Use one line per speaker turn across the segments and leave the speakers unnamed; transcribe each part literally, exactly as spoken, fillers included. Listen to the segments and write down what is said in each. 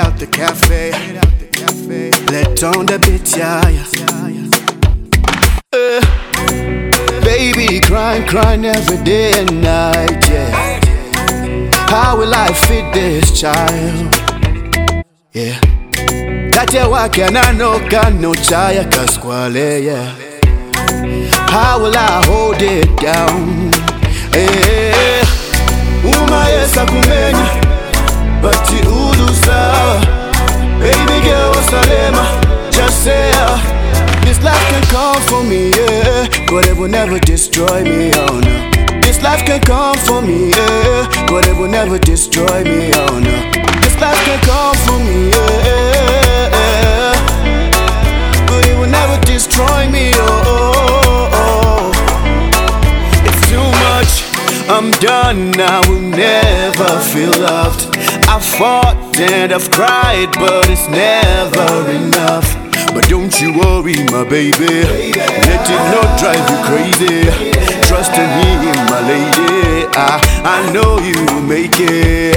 out the cafe. Let on the beat, yeah, yeah. Uh, baby, crying, crying every day and night, yeah. How will I feed this child? Yeah. Tatia wake ananoka no chaya kaskwale, yeah. How will I hold it down? Eh, uma yesa kumenya, bati ulusa. Baby girl, salema, just say uh, this life can come for me, yeah, but it will never destroy me, oh no. This life can come for me, yeah, but it will never destroy me, oh no. This life can come for me, yeah, but it will never destroy me, oh, oh, oh. It's too much, I'm done, I will never feel loved. I fought and I've cried, but it's never enough. But don't you worry, my baby, let it not drive you crazy. Trust in me, my lady, I, I know you will make it.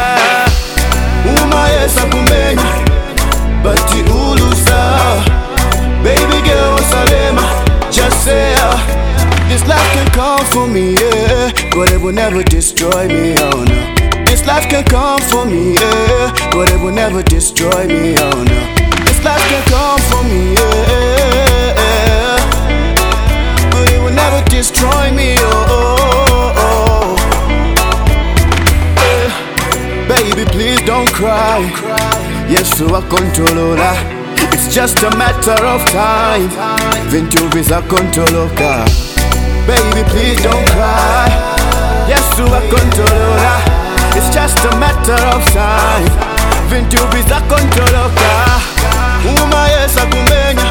Uma yesa kumenya, bati ulusa. Baby girl, salema, just say uh, this life can come for me, yeah, but it will never destroy me, oh no. This life can come for me, yeah, but it will never destroy me, oh no. This life can come for me, yeah, but it will never destroy me, oh, oh, oh. Yeah. Baby, please don't cry. Yes, so I control that. It's just a matter of time. Vintu visa control that. Baby, please don't cry. Yes, so I control that. It's just a matter of time. Vintu visa control that. Uma yesa kumenya.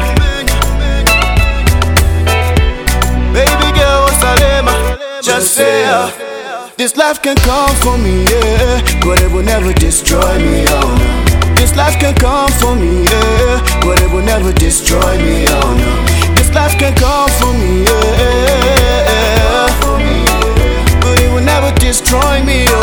Baby girl, salema, just say uh, this life can come for me, yeah, but it will never destroy me, oh no. This life can come for me, yeah, but it will never destroy me, oh no. This life can come for me, yeah, but it will never destroy me,